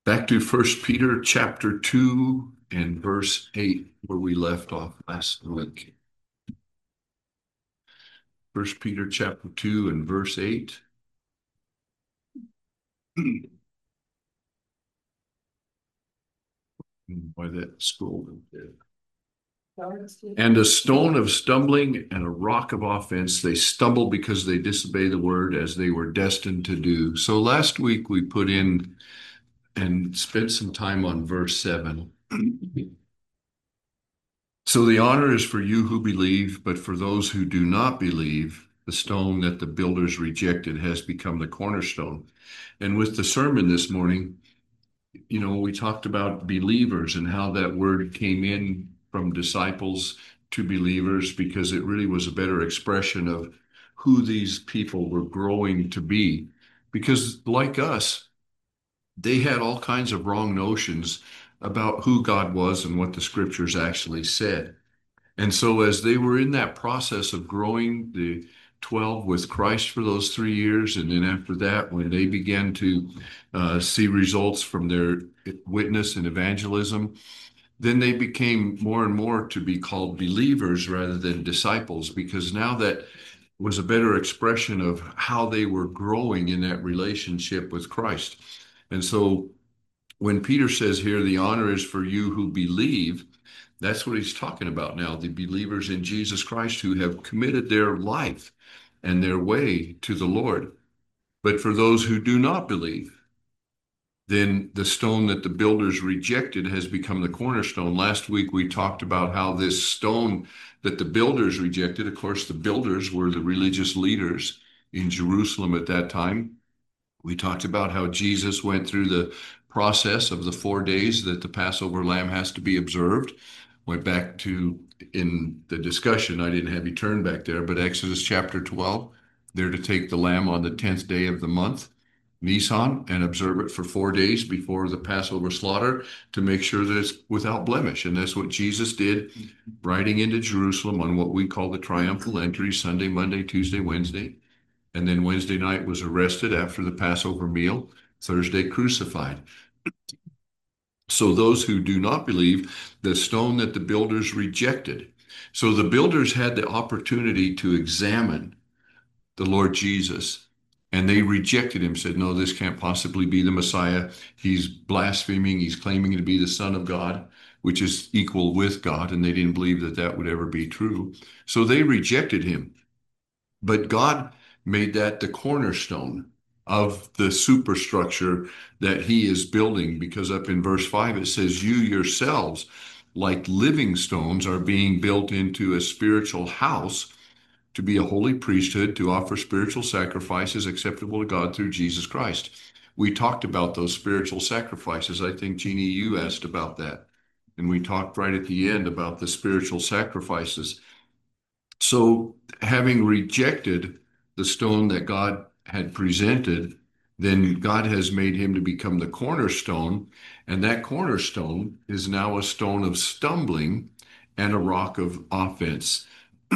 Back to First Peter chapter 2 and verse 8, where we left off last week. First Peter chapter 2 and verse 8. Why that scroll? And a stone of stumbling and a rock of offense. They stumble because they disobey the word as they were destined to do. So last week we put in and spent some time on verse 7. So the honor is for you who believe, but for those who do not believe, the stone that the builders rejected has become the cornerstone. And with the sermon this morning, we talked about believers and how that word came in from disciples to believers because it really was a better expression of who these people were growing to be. Because like us, they had all kinds of wrong notions about who God was and what the scriptures actually said. And so, as they were in that process of growing, the 12 with Christ for those 3 years, and then after that, when they began to see results from their witness and evangelism, then they became more and more to be called believers rather than disciples, because now that was a better expression of how they were growing in that relationship with Christ. And so, when Peter says here, the honor is for you who believe, that's what he's talking about now, the believers in Jesus Christ who have committed their life and their way to the Lord. But for those who do not believe, then the stone that the builders rejected has become the cornerstone. Last week we talked about how this stone that the builders rejected, of course, the builders were the religious leaders in Jerusalem at that time. We talked about how Jesus went through the process of the 4 days that the Passover lamb has to be observed. Went back to, in the discussion, I didn't have you turn back there, but Exodus chapter 12, they're to take the lamb on the 10th day of the month, Nisan, and observe it for 4 days before the Passover slaughter to make sure that it's without blemish. And that's what Jesus did, riding into Jerusalem on what we call the triumphal entry, Sunday, Monday, Tuesday, Wednesday. And then Wednesday night was arrested after the Passover meal, Thursday crucified. So those who do not believe, the stone that the builders rejected. So the builders had the opportunity to examine the Lord Jesus, and they rejected him, said, no, this can't possibly be the Messiah. He's blaspheming. He's claiming to be the Son of God, which is equal with God, and they didn't believe that that would ever be true. So they rejected him. But God made that the cornerstone of the superstructure that he is building, because up in verse 5 it says, you yourselves, like living stones, are being built into a spiritual house to be a holy priesthood, to offer spiritual sacrifices acceptable to God through Jesus Christ. We talked about those spiritual sacrifices. I think, Jeannie, you asked about that. And we talked right at the end about the spiritual sacrifices. So, having rejected the stone that God had presented, then God has made him to become the cornerstone, and that cornerstone is now a stone of stumbling and a rock of offense.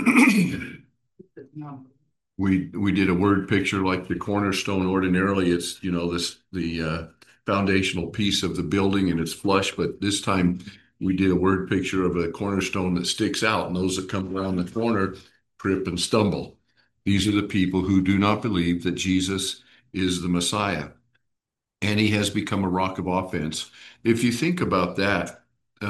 We did a word picture like the cornerstone. Ordinarily, it's the foundational piece of the building and it's flush, but this time we did a word picture of a cornerstone that sticks out, and those that come around the corner trip and stumble. These are the people who do not believe that Jesus is the Messiah, and he has become a rock of offense. If you think about that,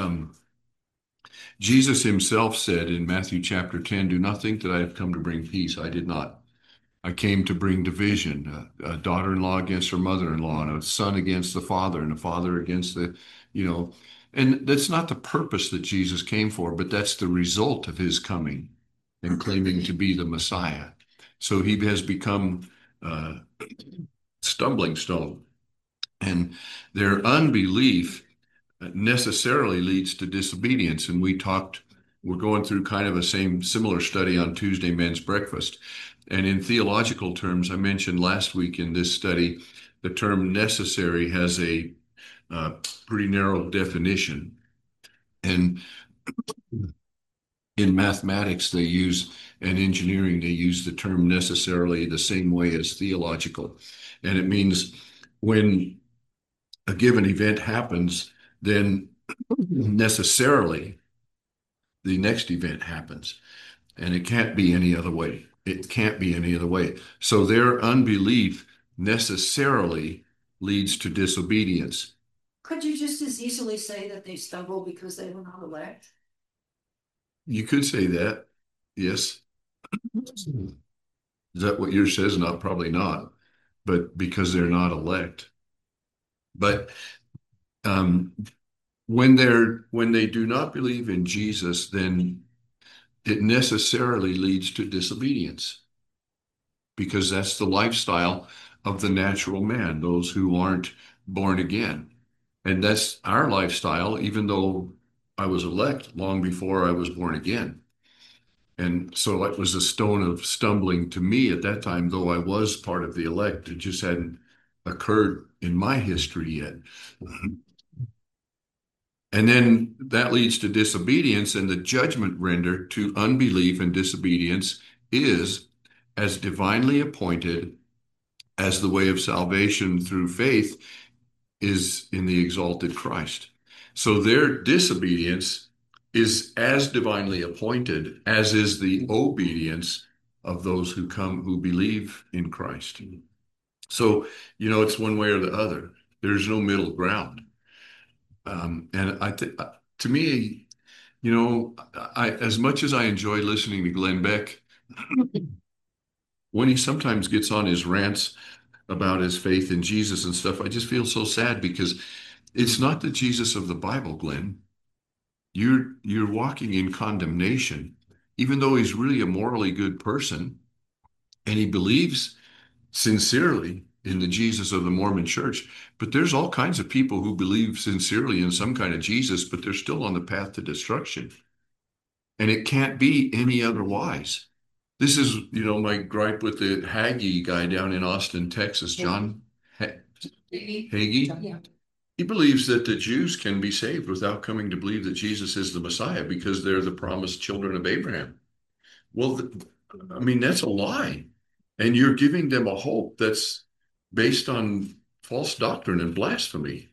Jesus himself said in Matthew chapter 10, do not think that I have come to bring peace. I did not. I came to bring division, a daughter-in-law against her mother-in-law, and a son against the father, and a father against and that's not the purpose that Jesus came for, but that's the result of his coming and claiming to be the Messiah. So he has become a stumbling stone, and their unbelief necessarily leads to disobedience. And we're going through kind of a similar study on Tuesday Men's Breakfast. And in theological terms, I mentioned last week in this study, the term necessary has a pretty narrow definition. And in mathematics, and engineering, they use the term necessarily the same way as theological. And it means when a given event happens, then necessarily the next event happens. And it can't be any other way. It can't be any other way. So their unbelief necessarily leads to disobedience. Could you just as easily say that they stumble because they were not elect? You could say that. Yes. Is that what yours says? Not probably not, but because they're not elect. But um, when they do not believe in Jesus, then it necessarily leads to disobedience because that's the lifestyle of the natural man, those who aren't born again. And that's our lifestyle, even though I was elect long before I was born again. And so it was a stone of stumbling to me at that time, though I was part of the elect. It just hadn't occurred in my history yet. And then that leads to disobedience, and the judgment rendered to unbelief and disobedience is as divinely appointed as the way of salvation through faith is in the exalted Christ. So their disobedience is as divinely appointed as is the obedience of those who come who believe in Christ. So, it's one way or the other. There's no middle ground. And I think, to me, as much as I enjoy listening to Glenn Beck, when he sometimes gets on his rants about his faith in Jesus and stuff, I just feel so sad because it's not the Jesus of the Bible, Glenn. You're walking in condemnation, even though he's really a morally good person and he believes sincerely in the Jesus of the Mormon Church. But there's all kinds of people who believe sincerely in some kind of Jesus, but they're still on the path to destruction. And it can't be any otherwise. This is, my gripe with the Hagee guy down in Austin, Texas, John Hagee. Yeah. He believes that the Jews can be saved without coming to believe that Jesus is the Messiah because they're the promised children of Abraham. Well, I mean, that's a lie. And you're giving them a hope that's based on false doctrine and blasphemy.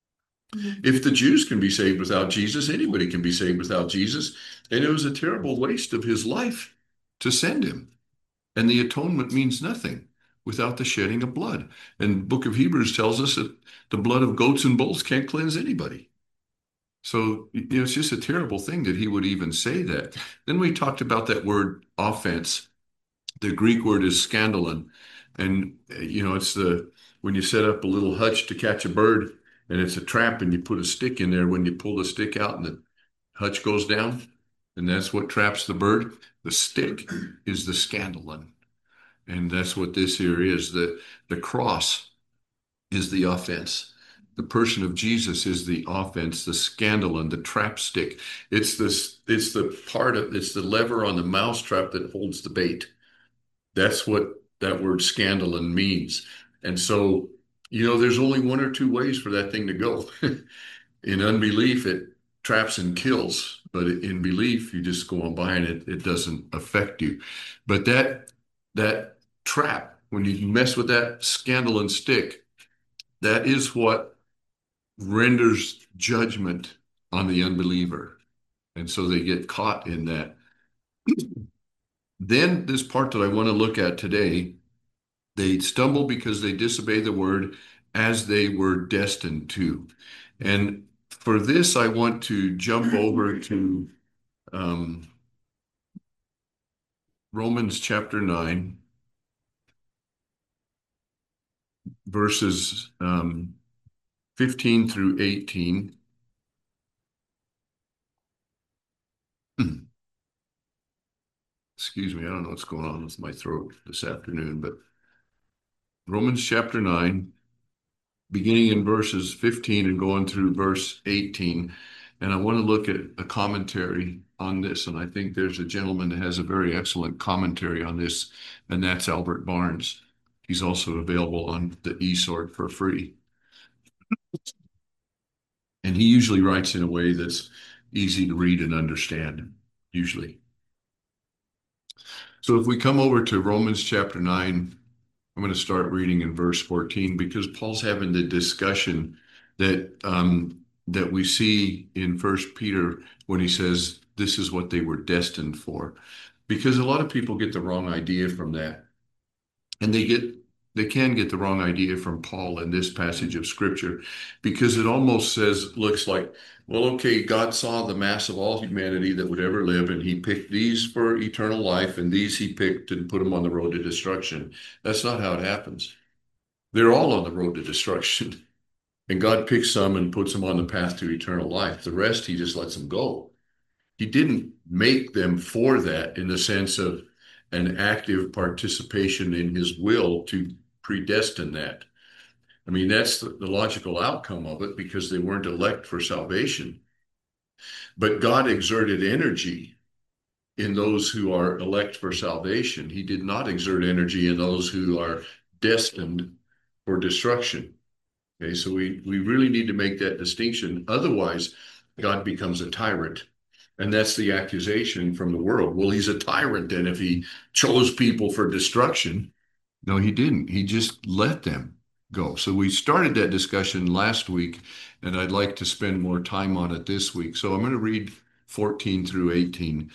If the Jews can be saved without Jesus, anybody can be saved without Jesus. And it was a terrible waste of his life to send him. And the atonement means nothing without the shedding of blood. And the book of Hebrews tells us that the blood of goats and bulls can't cleanse anybody. So, it's just a terrible thing that he would even say that. Then we talked about that word offense. The Greek word is scandalon. And, it's when you set up a little hutch to catch a bird and it's a trap and you put a stick in there when you pull the stick out and the hutch goes down. And that's what traps the bird. The stick is the scandalon. And that's what this here is. The cross is the offense. The person of Jesus is the offense, the scandalon, the trap stick. It's the lever on the mousetrap that holds the bait. That's what that word scandalon means. And so, there's only one or two ways for that thing to go. In unbelief, it traps and kills, but in belief, you just go on by and it doesn't affect you. But that trap, when you mess with that scandalon stick, that is what renders judgment on the unbeliever. And so they get caught in that. Then this part that I want to look at today, they stumble because they disobey the word as they were destined to. And for this, I want to jump over to Romans chapter 9, verses 15 through 18. Excuse me, I don't know what's going on with my throat this afternoon, but Romans chapter 9, beginning in verses 15 and going through verse 18. And I want to look at a commentary on this. And I think there's a gentleman that has a very excellent commentary on this, and that's Albert Barnes. He's also available on the eSword for free. And he usually writes in a way that's easy to read and understand, usually. So if we come over to Romans chapter 9, I'm going to start reading in verse 14 because Paul's having the discussion that we see in First Peter when he says this is what they were destined for, because a lot of people get the wrong idea from that, and they can get the wrong idea from Paul in this passage of Scripture, because it almost looks like, well, okay, God saw the mass of all humanity that would ever live, and He picked these for eternal life, and these He picked and put them on the road to destruction. That's not how it happens. They're all on the road to destruction. And God picks some and puts them on the path to eternal life. The rest, he just lets them go. He didn't make them for that in the sense of an active participation in his will to predestine that. I mean, that's the logical outcome of it because they weren't elect for salvation. But God exerted energy in those who are elect for salvation. He did not exert energy in those who are destined for destruction. Okay, so we really need to make that distinction. Otherwise, God becomes a tyrant. And that's the accusation from the world. Well, he's a tyrant then if he chose people for destruction. No, he didn't. He just let them go. So we started that discussion last week, and I'd like to spend more time on it this week. So I'm going to read 14 through 18.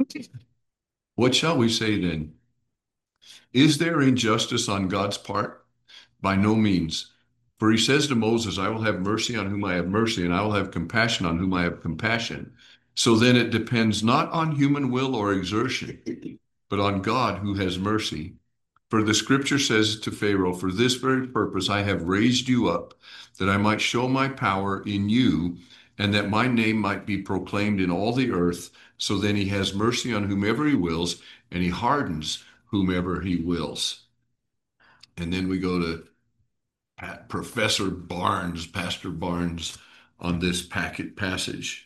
What shall we say then? Is there injustice on God's part? By no means. For he says to Moses, I will have mercy on whom I have mercy, and I will have compassion on whom I have compassion. So then it depends not on human will or exertion, but on God who has mercy. For the scripture says to Pharaoh, for this very purpose I have raised you up, that I might show my power in you, and that my name might be proclaimed in all the earth. So then he has mercy on whomever he wills, and he hardens whomever he wills. And then we go to Professor Barnes, Pastor Barnes, on this packet passage.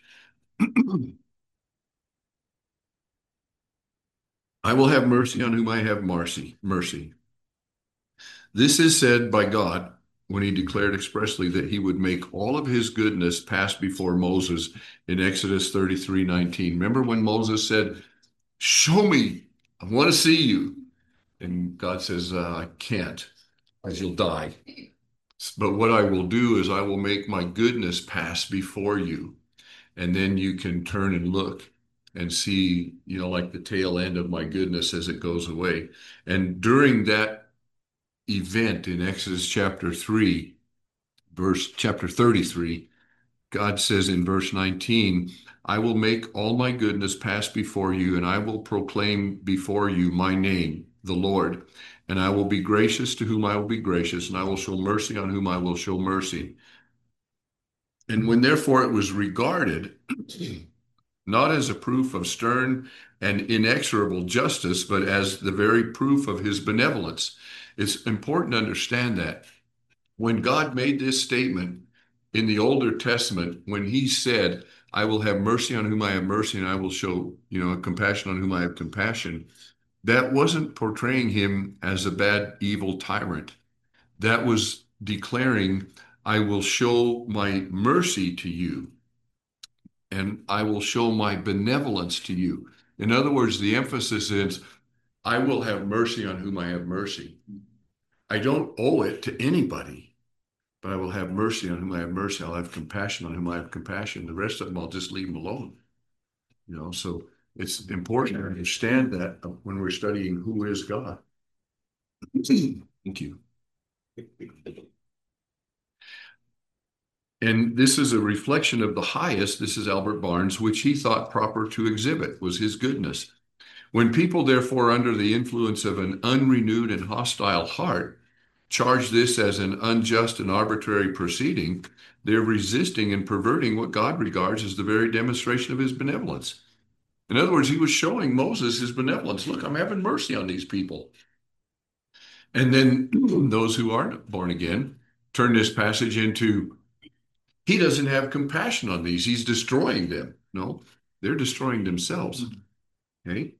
I will have mercy on whom I have mercy. This is said by God when he declared expressly that he would make all of his goodness pass before Moses in Exodus 33:19. Remember when Moses said, show me, I want to see you. And God says, I can't, as you'll die. But what I will do is I will make my goodness pass before you. And then you can turn and look and see, like the tail end of my goodness as it goes away. And during that event in Exodus chapter 3, chapter 33, God says in verse 19, I will make all my goodness pass before you, and I will proclaim before you my name, the Lord. And I will be gracious to whom I will be gracious, and I will show mercy on whom I will show mercy. And when therefore it was regarded not as a proof of stern and inexorable justice, but as the very proof of his benevolence. It's important to understand that when God made this statement in the Older Testament, when he said, I will have mercy on whom I have mercy, and I will show, compassion on whom I have compassion, that wasn't portraying him as a bad, evil tyrant. That was declaring, I will show my mercy to you and I will show my benevolence to you. In other words, the emphasis is, I will have mercy on whom I have mercy. I don't owe it to anybody, but I will have mercy on whom I have mercy. I'll have compassion on whom I have compassion. The rest of them, I'll just leave them alone. So it's important to understand that when we're studying who is God. Thank you. And this is a reflection of the highest, this is Albert Barnes, which he thought proper to exhibit, was his goodness. When people, therefore, under the influence of an unrenewed and hostile heart, charge this as an unjust and arbitrary proceeding, they're resisting and perverting what God regards as the very demonstration of his benevolence. In other words, he was showing Moses his benevolence. Look, I'm having mercy on these people. And then those who aren't born again turn this passage into, he doesn't have compassion on these. He's destroying them. No, they're destroying themselves. Okay.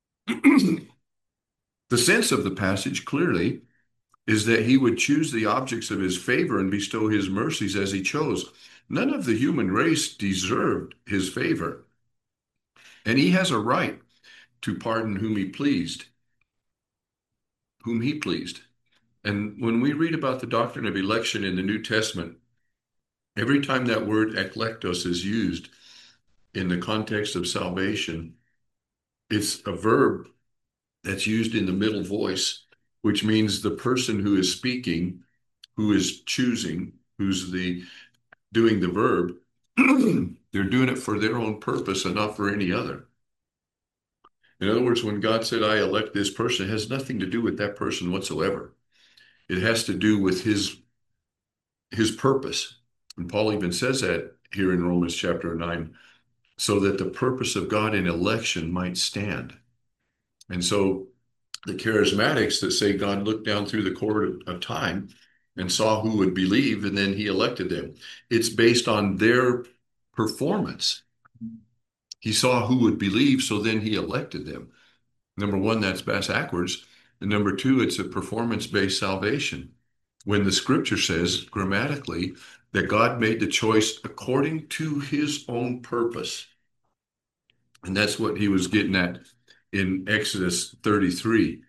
The sense of the passage clearly is that he would choose the objects of his favor and bestow his mercies as he chose. None of the human race deserved his favor. And he has a right to pardon whom he pleased. Whom he pleased. And when we read about the doctrine of election in the New Testament, Every time that word eklektos is used in the context of salvation, it's a verb that's used in the middle voice, which means the person who is speaking, who is choosing, who's the doing the verb, they're doing it for their own purpose and not for any other. In other words, when God said, I elect this person, it has nothing to do with that person whatsoever. It has to do with his purpose. And Paul even says that here in Romans chapter 9, so that the purpose of God in election might stand. And so the charismatics that say God looked down through the court of time and saw who would believe, and then he elected them. It's based on their performance. He saw who would believe, so then he elected them. Number one, that's backwards. And number two, it's a performance-based salvation. When the scripture says grammatically that God made the choice according to his own purpose. And that's what he was getting at in Exodus 33.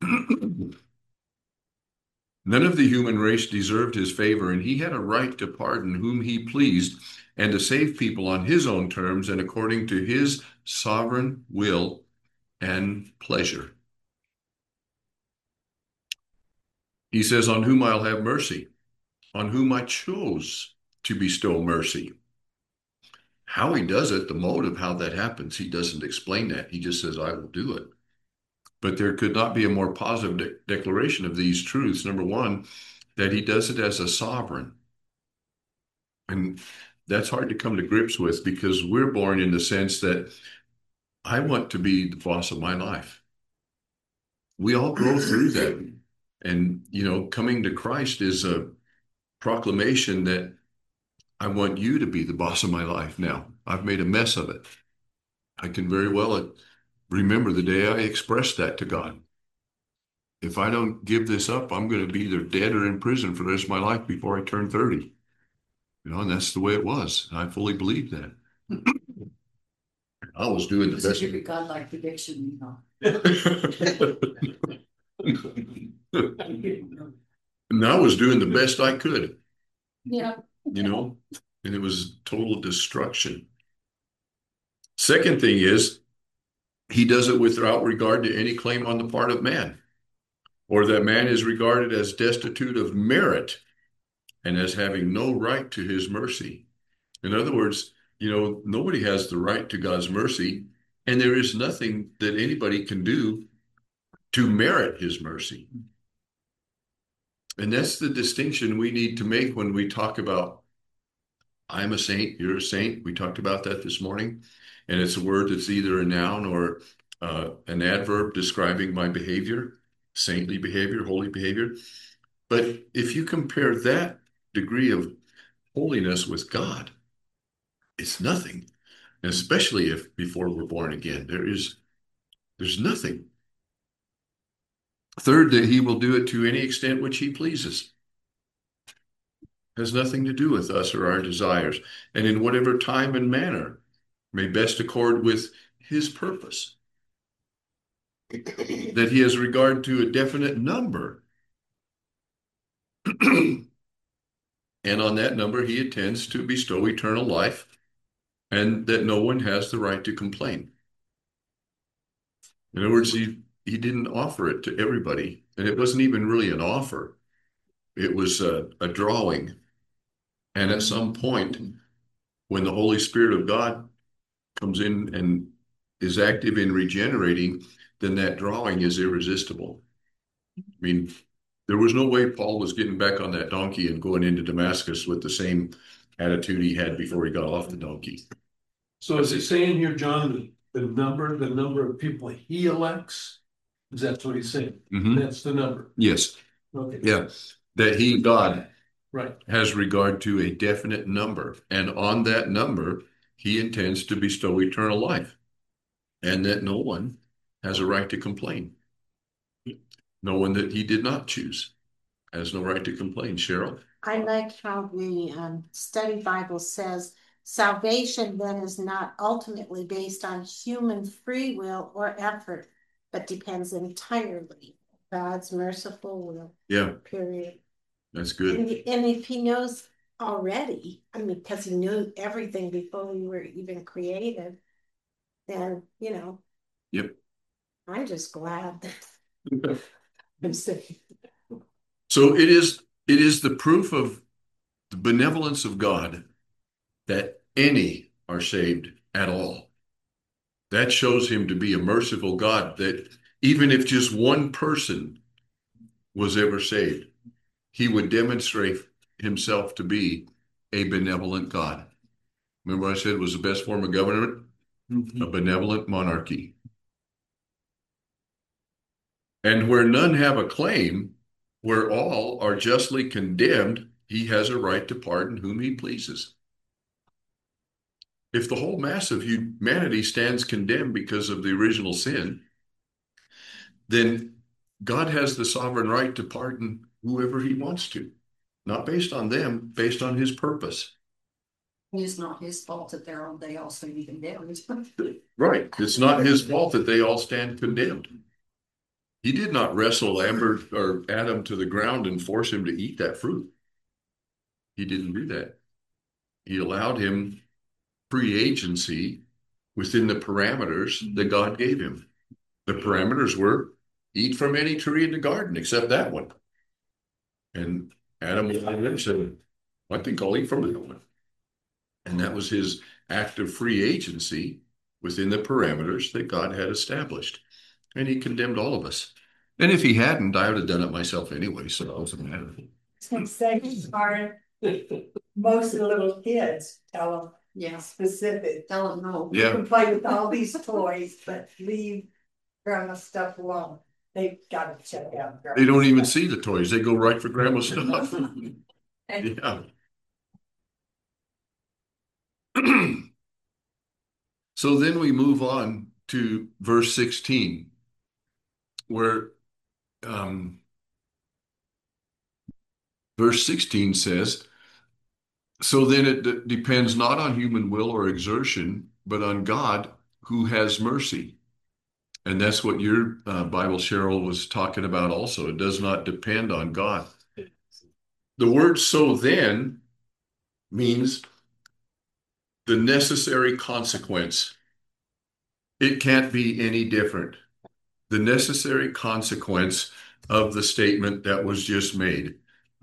None of the human race deserved his favor, and he had a right to pardon whom he pleased and to save people on his own terms and according to his sovereign will and pleasure. He says, on whom I'll have mercy, on whom I chose to bestow mercy. How he does it, the mode of how that happens, he doesn't explain that. He just says, I will do it. But there could not be a more positive declaration of these truths. Number one, that he does it as a sovereign. And that's hard to come to grips with because we're born in the sense that I want to be the boss of my life. We all grow through that. And, coming to Christ is a proclamation that I want you to be the boss of my life now. I've made a mess of it. I can very well remember the day I expressed that to God. If I don't give this up, I'm going to be either dead or in prison for the rest of my life before I turn 30. And that's the way it was. I fully believe that. I was doing the This is best. your godlike prediction, And I was doing the best I could, Yeah. and it was total destruction. Second thing is, he does it without regard to any claim on the part of man, or that man is regarded as destitute of merit and as having no right to his mercy. In other words, nobody has the right to God's mercy, and there is nothing that anybody can do to merit his mercy. And that's the distinction we need to make when we talk about, I'm a saint, you're a saint. We talked about that this morning. And it's a word that's either a noun or an adverb describing my behavior, saintly behavior, holy behavior. But if you compare that degree of holiness with God, it's nothing. And especially if before we're born again, there's nothing. Third, that he will do it to any extent which he pleases. Has nothing to do with us or our desires, and in whatever time and manner may best accord with his purpose. That he has regard to a definite number. And on that number, he intends to bestow eternal life, and that no one has the right to complain. In other words, he didn't offer it to everybody, and it wasn't even really an offer. It was a drawing. And at some point, when the Holy Spirit of God comes in and is active in regenerating, then that drawing is irresistible. I mean, there was no way Paul was getting back on that donkey and going into Damascus with the same attitude he had before he got off the donkey. So is it saying here, John, the number of people he elects? Is that what he's saying? Mm-hmm. That's the number. Yes. Okay. Yeah. That he, God, right, has regard to a definite number. And on that number, he intends to bestow eternal life. And that no one has a right to complain. No one that he did not choose has no right to complain. Cheryl? I like how the study Bible says salvation then is not ultimately based on human free will or effort, but depends entirely God's merciful will. Yeah. Period. That's good. And if he knows already, I mean, because he knew everything before we were even created, then, Yep. I'm just glad that I'm saved. So it is the proof of the benevolence of God that any are saved at all. That shows him to be a merciful God, that even if just one person was ever saved, he would demonstrate himself to be a benevolent God. Remember I said it was the best form of government? A benevolent monarchy. And where none have a claim, where all are justly condemned, he has a right to pardon whom he pleases. If the whole mass of humanity stands condemned because of the original sin, then God has the sovereign right to pardon whoever he wants to, not based on them, based on his purpose. It's not his fault that they all stand condemned. Right. It's not his fault that they all stand condemned. He did not wrestle Amber or Adam to the ground and force him to eat that fruit. He didn't do that. He allowed him free agency within the parameters that God gave him. The parameters were eat from any tree in the garden except that one. And Adam said, I think I'll eat from that one. And that was his act of free agency within the parameters that God had established. And he condemned all of us. And if he hadn't, I would have done it myself anyway, so it doesn't matter. Second part, most of the little kids tell them Yeah, specific. tell them no. You Yeah. can play with all these toys, but leave grandma's stuff alone. They've got to check out. They don't grandma's even stuff. see the toys. They go right for grandma's stuff. Yeah. So then we move on to verse 16, where verse 16 says, so then it depends not on human will or exertion, but on God who has mercy. And that's what your Bible, Cheryl, was talking about also. It does not depend on God. The word so then means the necessary consequence. It can't be any different. The necessary consequence of the statement that was just made.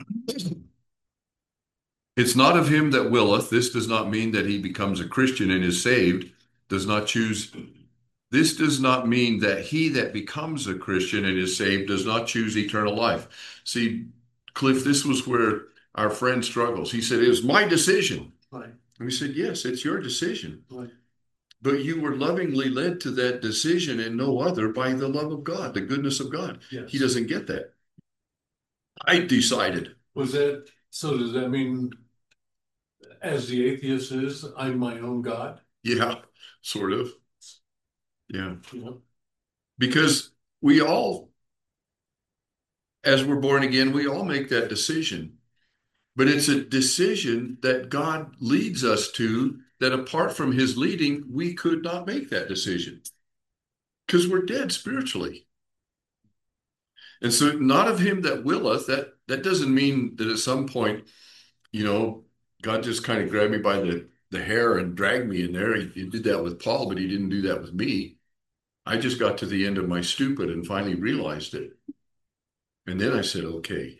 It's not of him that willeth. This does not mean that he becomes a Christian and is saved, does not choose. This does not mean that he that becomes a Christian and is saved does not choose eternal life. See, Cliff, this was where our friend struggles. He said, it was my decision. Right. And we said, yes, it's your decision. Right. But you were lovingly led to that decision and no other by the love of God, the goodness of God. Yes. He doesn't get that. I decided. So does that mean, as the atheist is, I'm my own God? Yeah, sort of. Yeah. You know? Because we all, as we're born again, we all make that decision. But it's a decision that God leads us to, that apart from his leading, we could not make that decision. Because we're dead spiritually. And so not of him that willeth, that doesn't mean that at some point, God just kind of grabbed me by the hair and dragged me in there. He did that with Paul, but he didn't do that with me. I just got to the end of my stupid and finally realized it. And then I said, okay.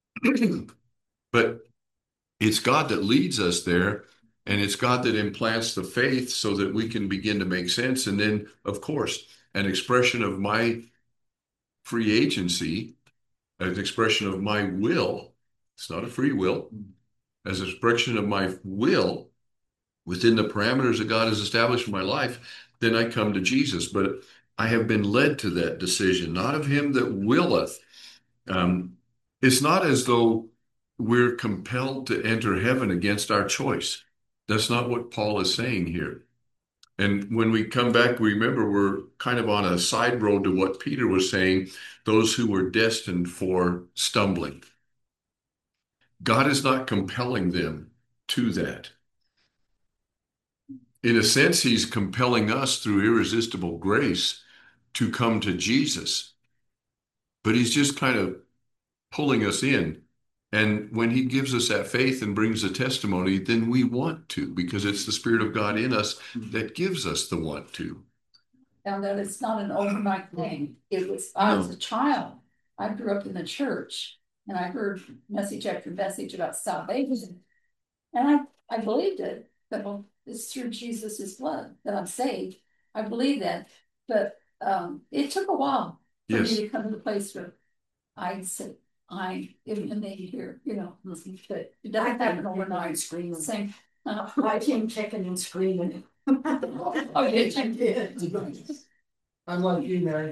But it's God that leads us there, and it's God that implants the faith so that we can begin to make sense. And then, of course, an expression of my free agency, an expression of my will, it's not a free will, as an expression of my will within the parameters that God has established for my life, then I come to Jesus. But I have been led to that decision, not of him that willeth. It's not as though we're compelled to enter heaven against our choice. That's not what Paul is saying here. And when we come back, we remember we're kind of on a side road to what Peter was saying, those who were destined for stumbling. God is not compelling them to that. In a sense, he's compelling us through irresistible grace to come to Jesus. But he's just kind of pulling us in And when he gives us that faith and brings the testimony, then we want to, because it's the Spirit of God in us that gives us the want to. And that it's not an overnight thing. I was a child. I grew up in the church and I heard message after message about salvation. And I believed it, that well, it's through Jesus' blood that I'm saved. I believe that. But it took a while for Yes. me to come to the place where I said, I am in need here, listen, but it doesn't happen overnight. Screaming. Same. I came kicking and screaming. Oh, yes, I did. I'm like you, Mary.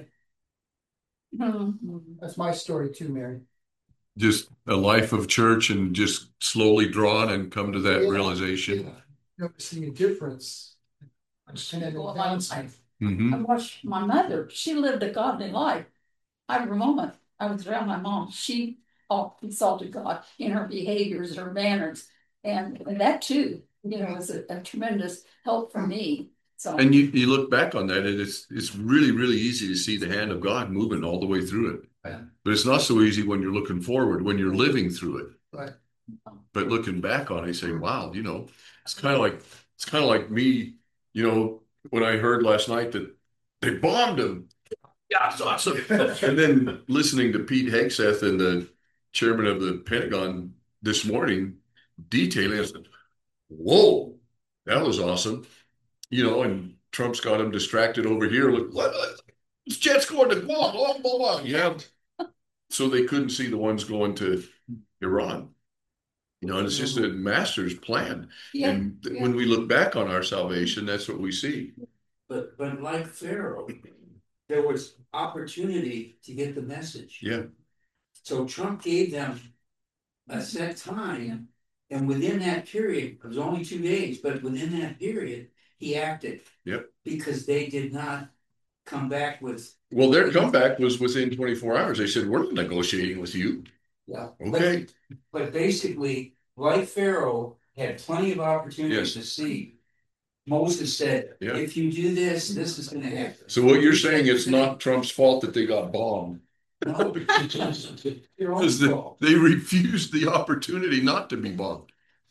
Mm-hmm. That's my story too, Mary. Just a life of church and just slowly drawn and come to that Yeah. realization. Noticing a difference. And an advancement. I watched my mother. She lived a godly life. I remember a moment I was around my mom. She consulted God in her behaviors, her manners, and that too, was a tremendous help for me. So, And you look back on that, and it's really, really easy to see the hand of God moving all the way through it. Yeah. But it's not so easy when you're looking forward, when you're living through it. Right. But looking back on it, you say, wow, it's kind of like me, when I heard last night that they bombed him. Yeah, it's awesome. And then listening to Pete Hegseth and the chairman of the Pentagon this morning detailing, I said, whoa, that was awesome. And Trump's got him distracted over here. Look, what? This jet's going to Guam, blah, blah, blah. Yeah. So they couldn't see the ones going to Iran. And it's just a master's plan. yeah, And when we look back on our salvation, that's what we see. But like Pharaoh, there was opportunity to get the message. Yeah. So Trump gave them a set time, and within that period, it was only 2 days, but within that period, he acted. Yep. Because they did not come back with. Well, their comeback was within 24 hours. They said, we're negotiating with you. Yeah. Okay. But basically, like Pharaoh had plenty of opportunities to see. Moses said, Yeah. if you do this, this is going to happen. So what you're saying, it's not Trump's fault that they got bombed. No, your own Because fault. they refused the opportunity not to be bombed.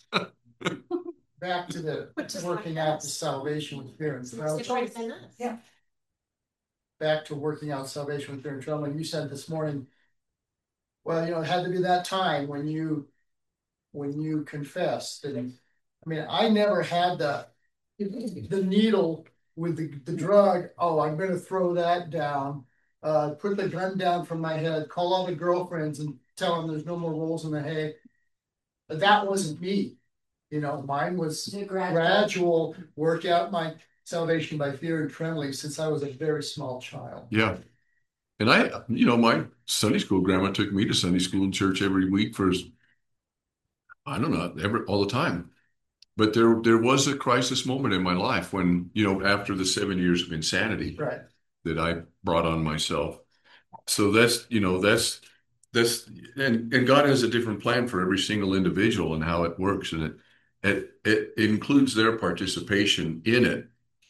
Back to the Which is working like out us. the salvation with fear and It's trembling. different than us. Yeah. Back to working out salvation with fear and trembling. You said this morning, well, it had to be that time when you confessed. And I mean, I never had the needle with the drug. Oh, I'm going to throw that down. Put the gun down from my head. Call all the girlfriends and tell them there's no more rolls in the hay. But that wasn't me. Mine was gradual work out my salvation by fear and trembling since I was a very small child. Yeah. And my Sunday school grandma took me to Sunday school and church every week for, I don't know, all the time. But there was a crisis moment in my life when, after the 7 years of insanity Right. that I brought on myself. So that's and God has a different plan for every single individual and how it works. And it includes their participation in it.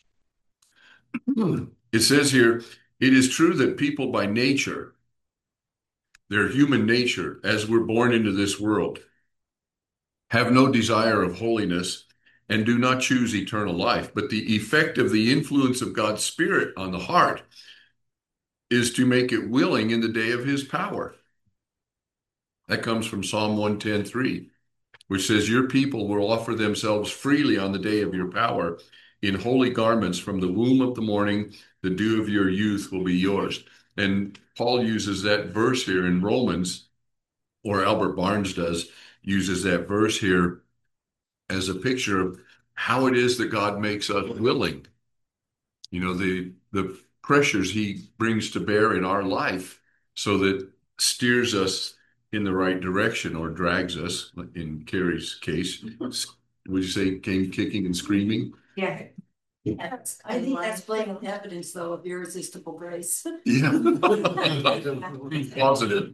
It says here, it is true that people by nature, their human nature, as we're born into this world, have no desire of holiness and do not choose eternal life. But the effect of the influence of God's Spirit on the heart is to make it willing in the day of his power. That comes from Psalm 110:3, which says, your people will offer themselves freely on the day of your power in holy garments from the womb of the morning. The dew of your youth will be yours. And Paul uses that verse here in Romans, or Albert Barnes uses that verse here as a picture of how it is that God makes us willing. The pressures he brings to bear in our life so that steers us in the right direction or drags us, in Carrie's case. Would you say came kicking and screaming? Yeah. I think that's blatant evidence, though, of irresistible grace. Yeah. Positive.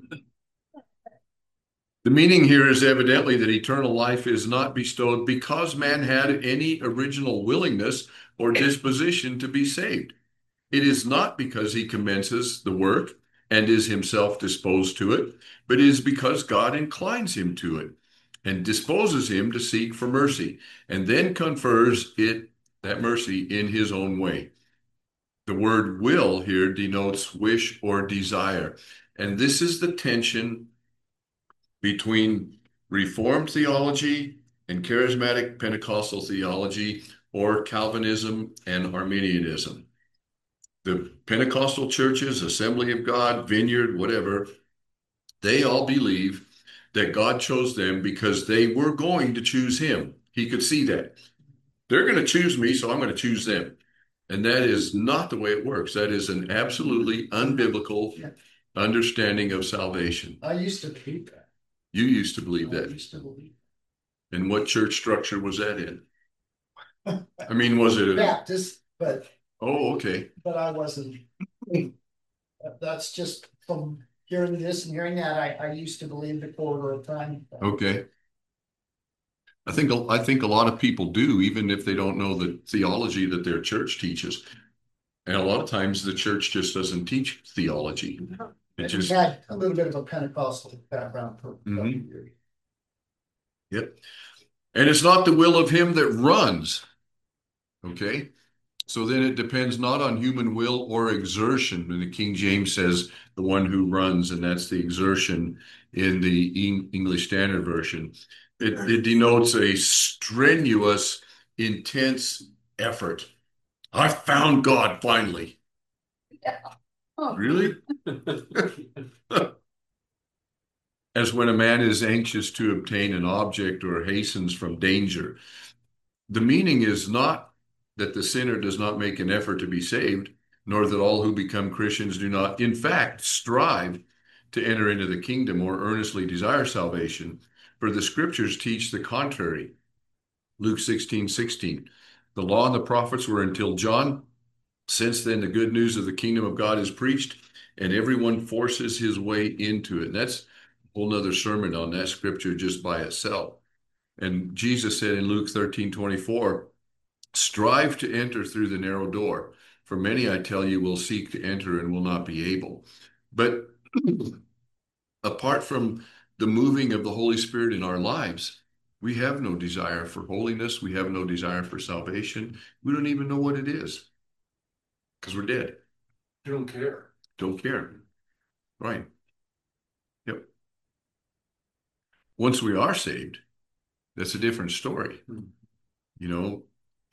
The meaning here is evidently that eternal life is not bestowed because man had any original willingness or disposition to be saved. It is not because he commences the work and is himself disposed to it, but it is because God inclines him to it and disposes him to seek for mercy, and then confers that mercy in his own way. The word will here denotes wish or desire. And this is the tension between Reformed theology and charismatic Pentecostal theology, or Calvinism and Arminianism. The Pentecostal churches, Assembly of God, Vineyard, whatever, they all believe that God chose them because they were going to choose him. He could see that. They're going to choose me, so I'm going to choose them. And that is not the way it works. That is an absolutely unbiblical understanding of salvation. I used to believe that. You used to believe I that. used to believe. And what church structure was that in? I mean, was it Baptist, but Oh, okay. I wasn't. That's just from hearing this and hearing that. I used to believe the quarter of time. Okay. I think a lot of people do, even if they don't know the theology that their church teaches. And a lot of times the church just doesn't teach theology. It I just had a little bit of a Pentecostal background for years. Yep. And it's not the will of him that runs. Okay. So then it depends not on human will or exertion. And the King James says the one who runs, and that's the exertion in the English Standard Version. It denotes a strenuous, intense effort. I found God finally. Yeah. Oh, Really? As when a man is anxious to obtain an object or hastens from danger. The meaning is not that the sinner does not make an effort to be saved, nor that all who become Christians do not, in fact, strive to enter into the kingdom or earnestly desire salvation. For the scriptures teach the contrary. Luke 16:16. The law and the prophets were until John. Since then, the good news of the kingdom of God is preached, and everyone forces his way into it. And that's a whole nother sermon on that scripture just by itself. And Jesus said in Luke 13:24, strive to enter through the narrow door, for many, I tell you, will seek to enter and will not be able. But apart from the moving of the Holy Spirit in our lives, we have no desire for holiness. We have no desire for salvation. We don't even know what it is because we're dead. You don't care. Don't care. Right. Yep. Once we are saved, that's a different story. You know,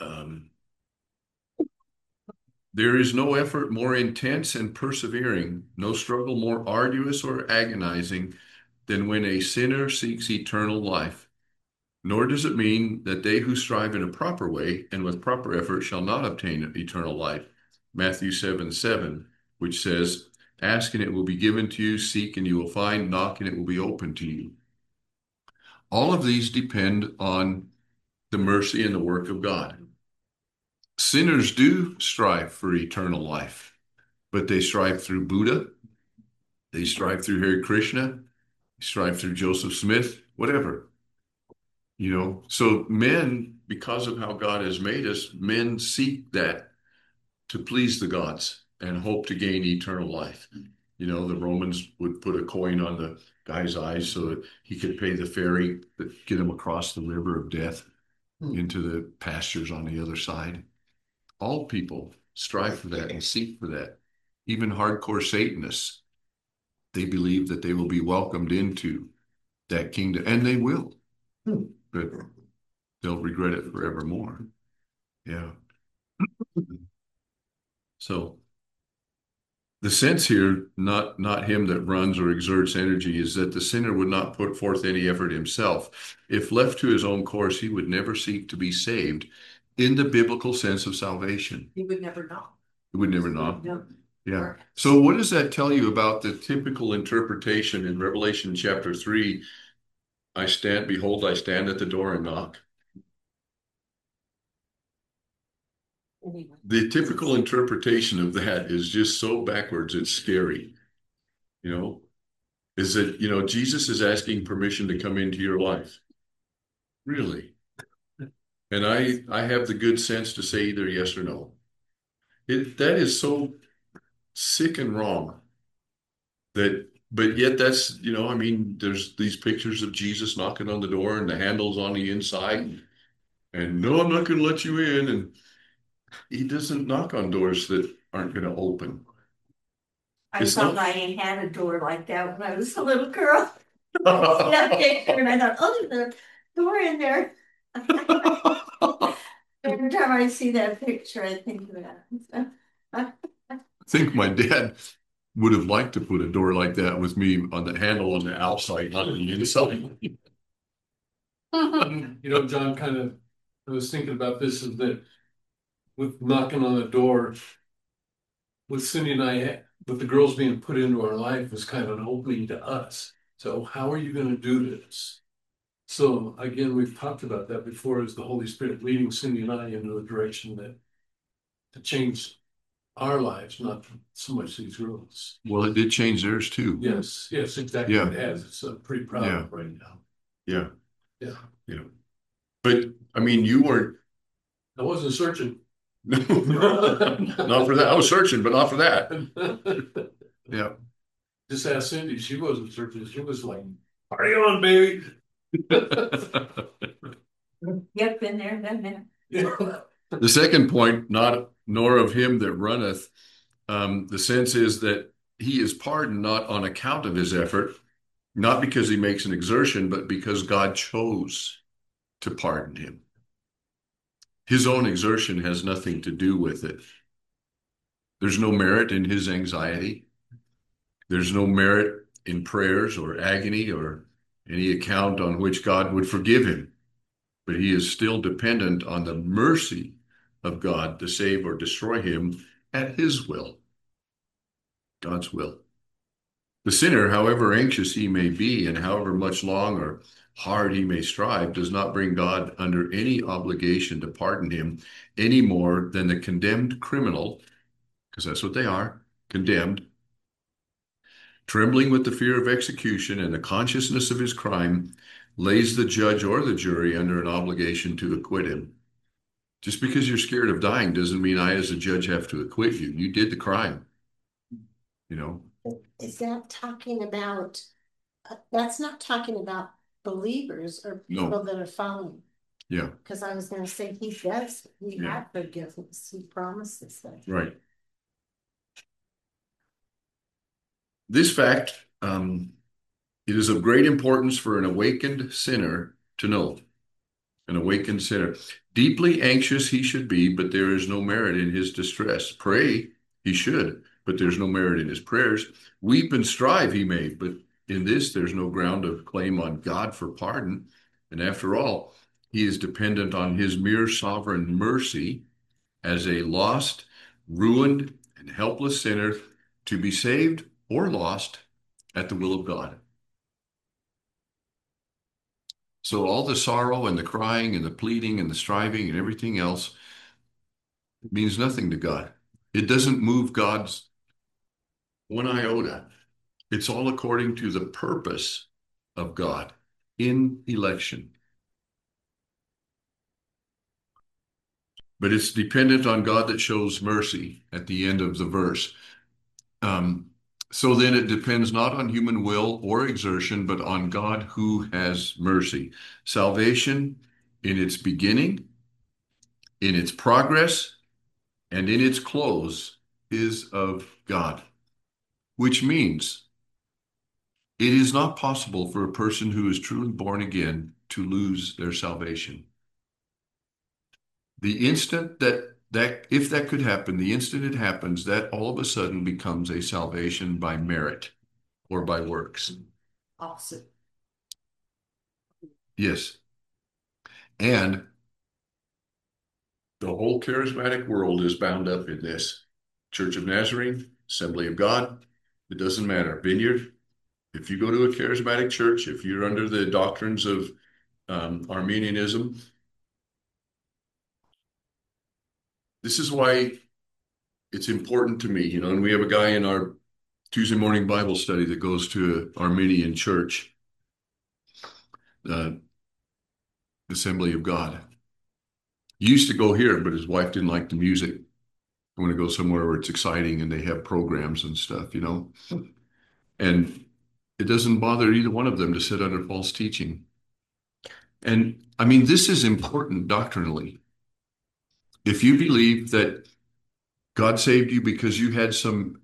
there is no effort more intense and persevering, no struggle more arduous or agonizing than when a sinner seeks eternal life. Nor does it mean that they who strive in a proper way and with proper effort shall not obtain eternal life. Matthew 7:7, which says, ask and it will be given to you, seek and you will find, knock and it will be open to you. All of these depend on the mercy and the work of God. Sinners do strive for eternal life, but they strive through Buddha, they strive through Hare Krishna, they strive through Joseph Smith, whatever. You know, so men, because of how God has made us, men seek that to please the gods and hope to gain eternal life. You know, the Romans would put a coin on the guy's eyes so that he could pay the ferry that get him across the river of death into the pastures on the other side. All people strive for that and seek for that. Even hardcore Satanists, they believe that they will be welcomed into that kingdom, and they will, but they'll regret it forevermore. Yeah. So the sense here, not him that runs or exerts energy, is that the sinner would not put forth any effort himself. If left to his own course, he would never seek to be saved in the biblical sense of salvation. He would never know. He would never know. No. Yeah. So what does that tell you about the typical interpretation in Revelation chapter 3? Behold, I stand at the door and knock. Anyway. The typical interpretation of that is just so backwards, it's scary. You know, is that, you know, Jesus is asking permission to come into your life. Really? And I have the good sense to say either yes or no. That is so sick and wrong. But yet that's, I mean, there's these pictures of Jesus knocking on the door and the handle's on the inside. And no, I'm not going to let you in. And he doesn't knock on doors that aren't going to open. I It's thought not. I had a door like that when I was a little girl. That picture, and I thought, oh, there's a door in there. Every time I see that picture, I think of that. I think my dad would have liked to put a door like that with me on the handle on the outside, not on the inside. John, I was thinking about this is that with knocking on the door, with Cindy and I, with the girls being put into our life was kind of an opening to us. So how are you going to do this? So again, we've talked about that before, is the Holy Spirit leading Cindy and I into a direction that to change our lives, not so much these girls. Well, it did change theirs too. Yes, exactly. Yeah. It has. It's pretty proud of right now. Yeah. Yeah. But I mean, you weren't. I wasn't searching. Not for that. I was searching, but not for that. Yeah. Just ask Cindy. She wasn't searching. She was like, "Party on, baby." Yep, been there, done that. Yeah. The second point, not nor of him that runneth, the sense is that he is pardoned not on account of his effort, not because he makes an exertion, but because God chose to pardon him. His own exertion has nothing to do with it. There's no merit in his anxiety. There's no merit in prayers or agony or any account on which God would forgive him. But he is still dependent on the mercy of God to save or destroy him at his will, God's will. The sinner, however anxious he may be and however much long or hard he may strive, does not bring God under any obligation to pardon him any more than the condemned criminal, because that's what they are, condemned, trembling with the fear of execution and the consciousness of his crime, lays the judge or the jury under an obligation to acquit him. Just because you're scared of dying doesn't mean I, as a judge, have to acquit you. You did the crime. Is that talking about, that's not talking about believers or people that are following? Yeah. Because I was going to say, he have forgiveness. He promises that. Right. This fact, it is of great importance for an awakened sinner to know. An awakened sinner. Deeply anxious he should be, but there is no merit in his distress. Pray he should, but there's no merit in his prayers. Weep and strive he may, but in this there's no ground of claim on God for pardon. And after all, he is dependent on his mere sovereign mercy as a lost, ruined, and helpless sinner to be saved or lost at the will of God. So all the sorrow and the crying and the pleading and the striving and everything else means nothing to God. It doesn't move God's one iota. It's all according to the purpose of God in election. But it's dependent on God that shows mercy at the end of the verse. So then it depends not on human will or exertion, but on God who has mercy. Salvation in its beginning, in its progress, and in its close is of God, which means it is not possible for a person who is truly born again to lose their salvation. The instant that if that could happen, the instant it happens, that all of a sudden becomes a salvation by merit or by works. Awesome. Yes. And the whole charismatic world is bound up in this. Church of Nazarene, Assembly of God, it doesn't matter. Vineyard, if you go to a charismatic church, if you're under the doctrines of Arminianism, this is why it's important to me, and we have a guy in our Tuesday morning Bible study that goes to an Arminian church, Assembly of God. He used to go here, but his wife didn't like the music. I want to go somewhere where it's exciting and they have programs and stuff, And it doesn't bother either one of them to sit under false teaching. And I mean, this is important doctrinally. If you believe that God saved you because you had some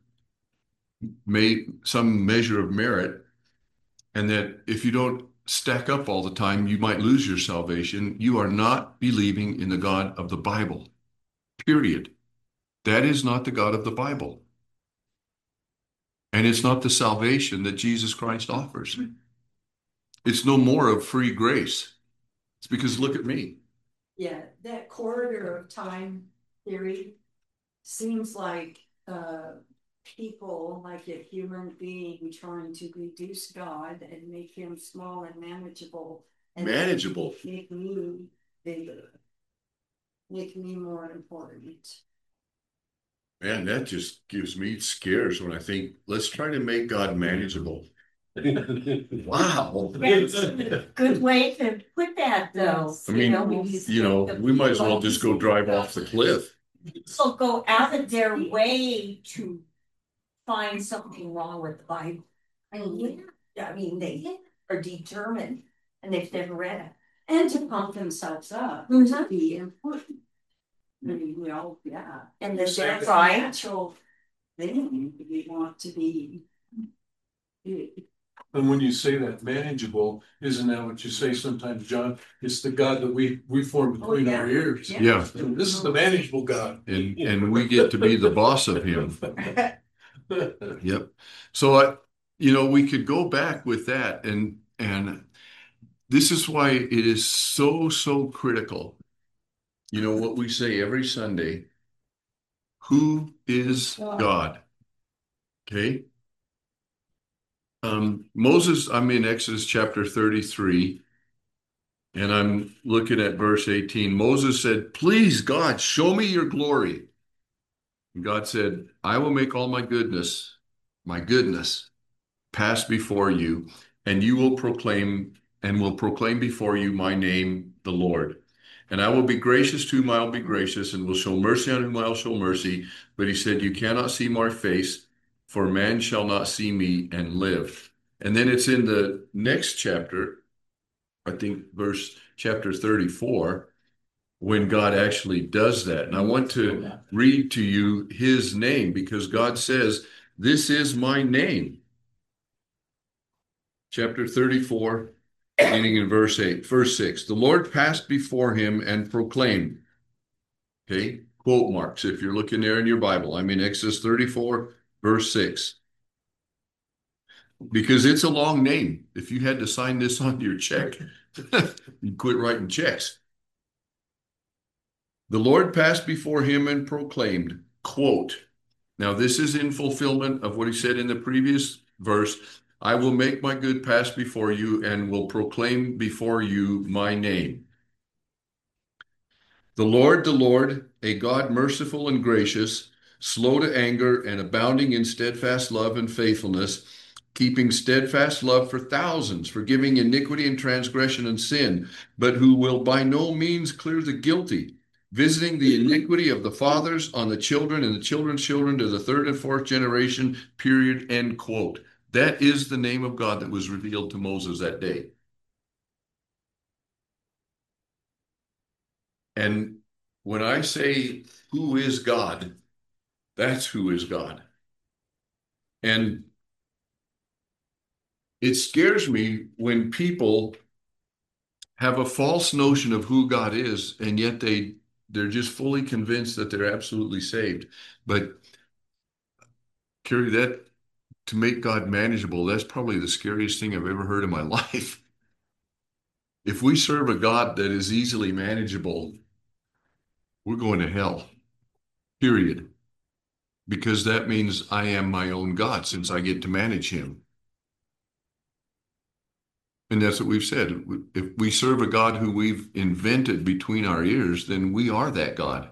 measure of merit, and that if you don't stack up all the time, you might lose your salvation, you are not believing in the God of the Bible. Period. That is not the God of the Bible. And it's not the salvation that Jesus Christ offers. It's no more of free grace. It's because look at me. Yeah, that corridor of time theory seems like people, like a human being trying to reduce God and make him small and manageable. And Manageable. make me bigger. Make me more important. Man, that just gives me scares when I think, let's try to make God manageable. Wow. That's a good way to put that, though. I mean, we might as well just go drive off the cliff. So go out of their way to find something wrong with the Bible. I mean, they are determined, and they've never read it, and to pump themselves up to be important. I mean, we all, and the natural thing we want to be. And when you say that manageable, isn't that what you say sometimes, John? It's the God that we form between our ears. Yeah. And this is the manageable God. And we get to be the boss of him. Yep. So we could go back with that, and this is why it is so critical. What we say every Sunday, who is God? Okay. Moses, I'm in Exodus chapter 33, and I'm looking at verse 18. Moses said, "Please, God, show me your glory." And God said, "I will make all my goodness, pass before you, and you will proclaim before you my name, the Lord. And I will be gracious to whom I will be gracious, and will show mercy on whom I will show mercy." But he said, "You cannot see my face, for man shall not see me and live." And then it's in the next chapter, I think chapter 34, when God actually does that. And I want to read to you his name, because God says, "This is my name." Chapter 34, beginning in verse 6. "The Lord passed before him and proclaimed." Okay, quote marks if you're looking there in your Bible. I'm in Exodus 34, verse 6. Because it's a long name. If you had to sign this on your check, you'd quit writing checks. "The Lord passed before him and proclaimed," quote. Now, this is in fulfillment of what he said in the previous verse. "I will make my good pass before you and will proclaim before you my name. The Lord, a God merciful and gracious, slow to anger and abounding in steadfast love and faithfulness, keeping steadfast love for thousands, forgiving iniquity and transgression and sin, but who will by no means clear the guilty, visiting the iniquity of the fathers on the children and the children's children to the third and fourth generation," period, end quote. That is the name of God that was revealed to Moses that day. And when I say, who is God, that's who is God. And it scares me when people have a false notion of who God is, and yet they're just fully convinced that they're absolutely saved. But Carrie, that to make God manageable, that's probably the scariest thing I've ever heard in my life. If we serve a God that is easily manageable, we're going to hell, period. Because that means I am my own God, since I get to manage him. And that's what we've said. If we serve a God who we've invented between our ears, then we are that God.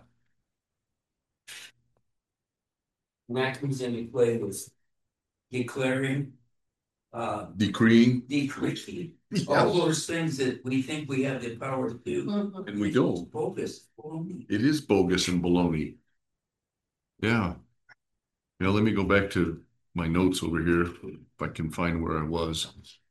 And that comes into play with declaring, decreeing, all those things that we think we have the power to do. And we don't. Bogus. It is bogus and baloney. Yeah. Now let me go back to my notes over here, if I can find where I was.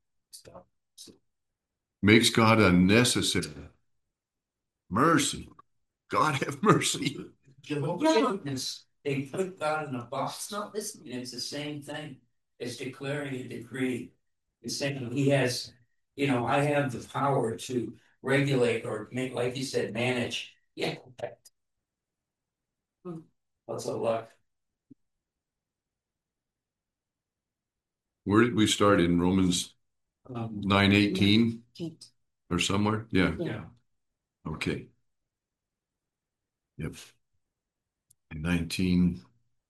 Makes God unnecessary. Mercy. God have mercy. Jehovah's Witness, they put God in a box, not listening. It's the same thing. It's declaring a decree. It's saying he has, I have the power to regulate or make, like you said, manage. Yeah. What's a luck? Where did we start in Romans 9:18 or somewhere? Yeah. Yeah. Okay. Yep. And 19.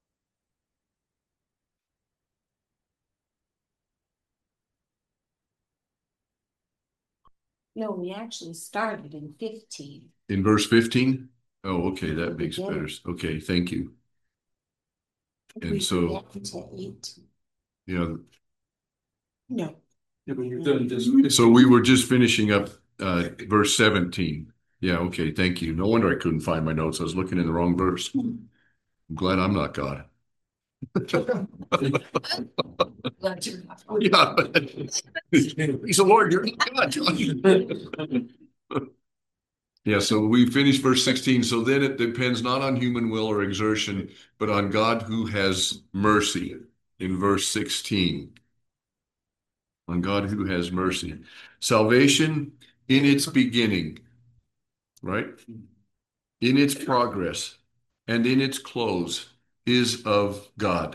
No, we actually started in 15. In verse 15? Oh, okay, that makes better. Okay, thank you. And We so, go back to 18. yeah, No. Yeah, but you're done this. so we were just finishing up verse 17. Yeah, okay, thank you. No wonder I couldn't find my notes. I was looking in the wrong verse. I'm glad I'm not God. Glad you're not. Yeah. He's a Lord, you're not God. Yeah, so we finished verse 16. So then it depends not on human will or exertion, but on God who has mercy in verse 16. On God who has mercy. Salvation in its beginning, right? In its progress and in its close is of God.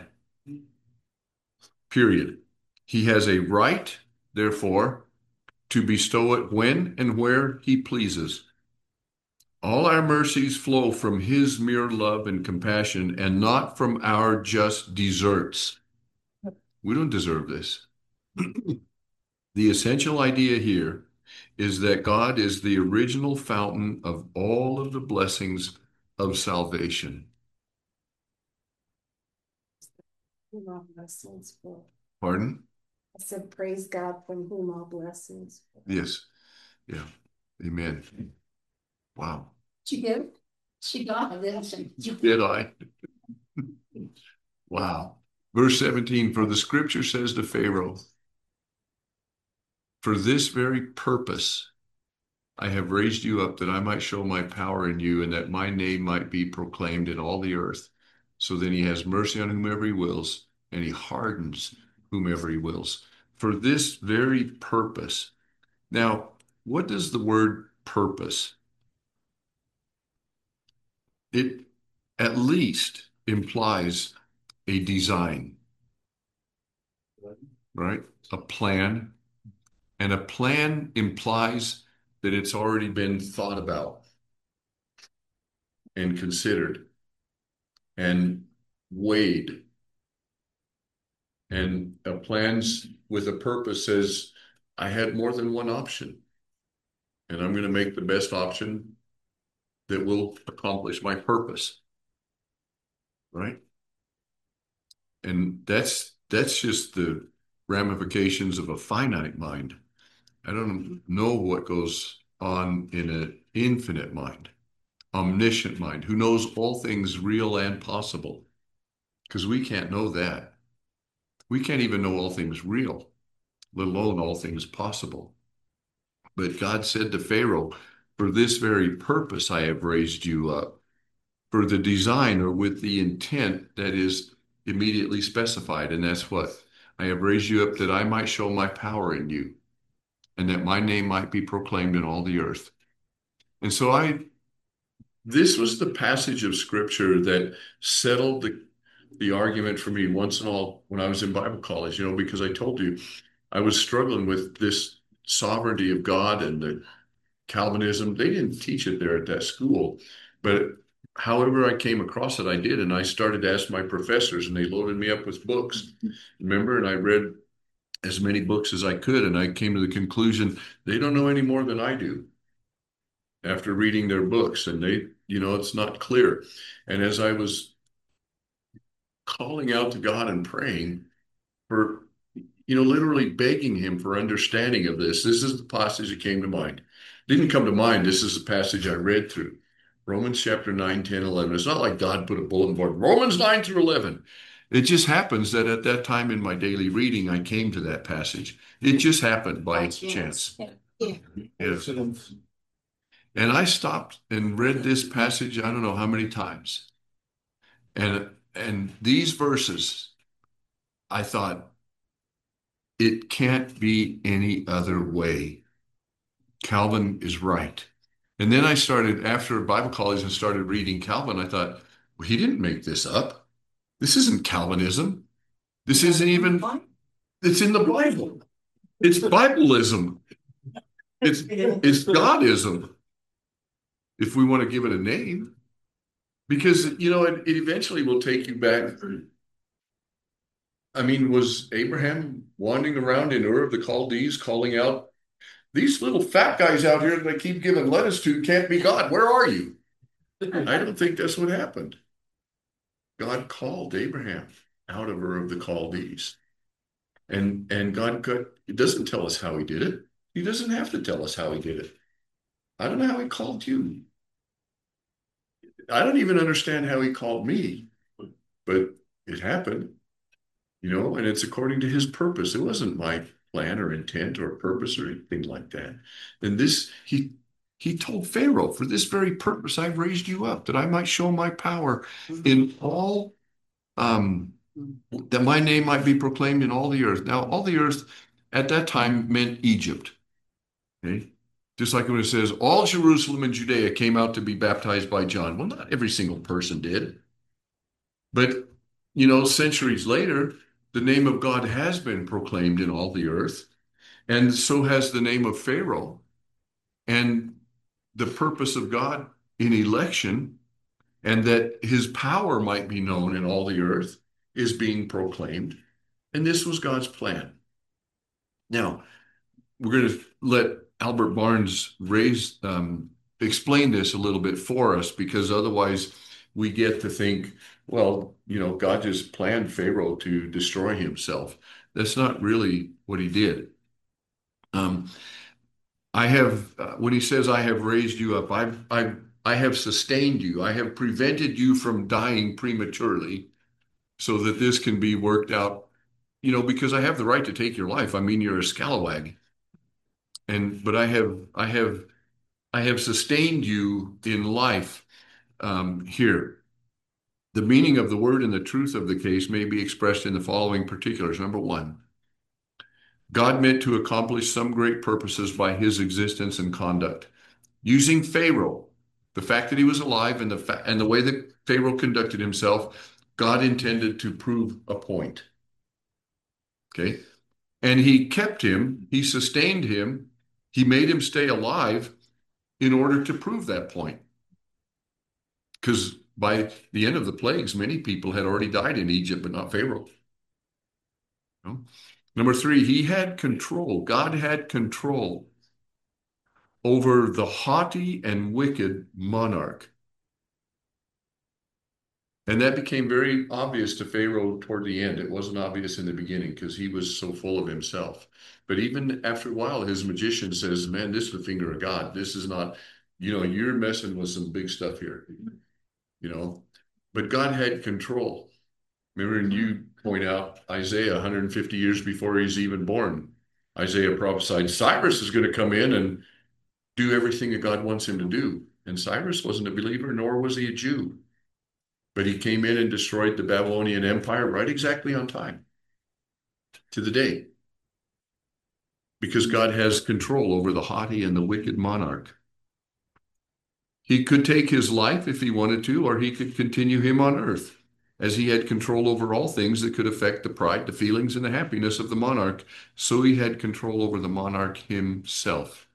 Period. He has a right, therefore, to bestow it when and where he pleases. All our mercies flow from his mere love and compassion and not from our just deserts. We don't deserve this. The essential idea here is that God is the original fountain of all of the blessings of salvation. Pardon? I said, praise God from whom all blessings. Yes. Yeah. Amen. Wow. Did you get it? She got it, didn't she? Did I? Wow. Verse 17, for the scripture says to Pharaoh, for this very purpose I have raised you up that I might show my power in you and that my name might be proclaimed in all the earth. So then he has mercy on whomever he wills and he hardens whomever he wills. For this very purpose. Now, what does the word purpose? It at least implies a design, right? A plan. And a plan implies that it's already been thought about and considered and weighed. And a plan's with a purpose says, I had more than one option, and I'm going to make the best option that will accomplish my purpose. Right? And that's just the ramifications of a finite mind. I don't know what goes on in an infinite mind, omniscient mind, who knows all things real and possible. Because we can't know that. We can't even know all things real, let alone all things possible. But God said to Pharaoh, for this very purpose I have raised you up, for the design or with the intent that is immediately specified. And that's what I have raised you up that I might show my power in you and that my name might be proclaimed in all the earth. And so this was the passage of scripture that settled the argument for me once and all when I was in Bible college, because I told you I was struggling with this sovereignty of God and the Calvinism. They didn't teach it there at that school, but however I came across it, I did. And I started to ask my professors and they loaded me up with books, remember? And I read as many books as I could. And I came to the conclusion, they don't know any more than I do after reading their books. And it's not clear. And as I was calling out to God and praying for, literally begging him for understanding of this is the passage that came to mind. Didn't come to mind. This is the passage I read through. Romans chapter 9, 10, 11. It's not like God put a bulletin board, Romans 9 through 11. It just happens that at that time in my daily reading, I came to that passage. It just happened by chance. Yeah. Yes. And I stopped and read this passage, I don't know how many times. And these verses, I thought, it can't be any other way. Calvin is right. And then I started, after Bible college and started reading Calvin, I thought, well, he didn't make this up. This isn't Calvinism. This isn't even, it's in the Bible. It's Bibleism. It's Godism, if we want to give it a name. Because, you know, it eventually will take you back. I mean, was Abraham wandering around in Ur of the Chaldees calling out, these little fat guys out here that I keep giving lettuce to can't be God. Where are you? I don't think that's what happened. God called Abraham out of Ur of the Chaldees. And it doesn't tell us how he did it. He doesn't have to tell us how he did it. I don't know how he called you. I don't even understand how he called me, but it happened, you know, and it's according to his purpose. It wasn't my plan or intent or purpose or anything like that. And this, he told Pharaoh, for this very purpose, I've raised you up, that I might show my power in all, that my name might be proclaimed in all the earth. Now, all the earth at that time meant Egypt. Okay. Just like when it says, all Jerusalem and Judea came out to be baptized by John. Well, not every single person did. But, you know, centuries later, the name of God has been proclaimed in all the earth. And so has the name of Pharaoh. And the purpose of God in election, and that his power might be known in all the earth, is being proclaimed. And this was God's plan. Now, we're going to let Albert Barnes explain this a little bit for us, because otherwise we get to think, well, you know, God just planned Pharaoh to destroy himself. That's not really what he did. I have, when he says, I have raised you up, I have sustained you. I have prevented you from dying prematurely so that this can be worked out, you know, because I have the right to take your life. I mean, you're a scalawag. But I have sustained you in life here. The meaning of the word and the truth of the case may be expressed in the following particulars. Number one, God meant to accomplish some great purposes by his existence and conduct. Using Pharaoh, the fact that he was alive and the way that Pharaoh conducted himself, God intended to prove a point. Okay? And he kept him, he sustained him, he made him stay alive in order to prove that point. Because by the end of the plagues, many people had already died in Egypt, but not Pharaoh. No? Number three, he had control. God had control over the haughty and wicked monarch. And that became very obvious to Pharaoh toward the end. It wasn't obvious in the beginning because he was so full of himself. But even after a while, his magician says, man, this is the finger of God. This is not, you know, you're messing with some big stuff here, you know. But God had control. Remember, and you point out Isaiah 150 years before he's even born. Isaiah prophesied Cyrus is going to come in and do everything that God wants him to do. And Cyrus wasn't a believer, nor was he a Jew. But he came in and destroyed the Babylonian Empire right exactly on time, to the day. Because God has control over the haughty and the wicked monarch. He could take his life if he wanted to, or he could continue him on earth, as he had control over all things that could affect the pride, the feelings, and the happiness of the monarch. So he had control over the monarch himself,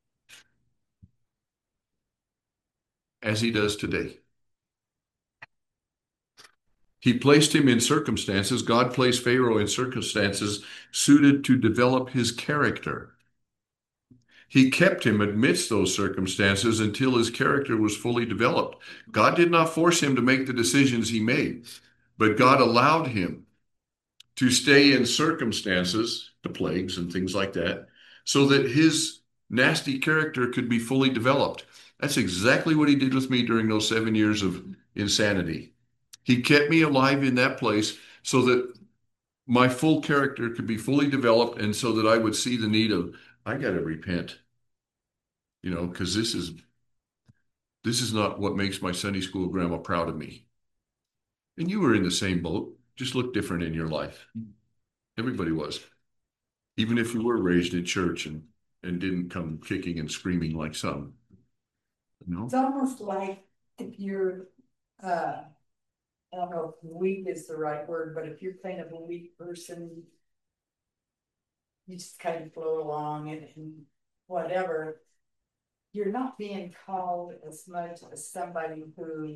as he does today. He placed him in circumstances, God placed Pharaoh in circumstances suited to develop his character. He kept him amidst those circumstances until his character was fully developed. God did not force him to make the decisions he made, but God allowed him to stay in circumstances, the plagues and things like that, so that his nasty character could be fully developed. That's exactly what he did with me during those 7 years of insanity. He kept me alive in that place so that my full character could be fully developed, and so that I would see the need of, I got to repent, because this is not what makes my Sunday school grandma proud of me. And you were in the same boat, just looked different in your life. Everybody was. Even if you were raised in church and didn't come kicking and screaming like some. It's almost like if you're, I don't know if weak is the right word, but if you're kind of a weak person, you just kind of flow along and whatever. You're not being called as much as somebody who,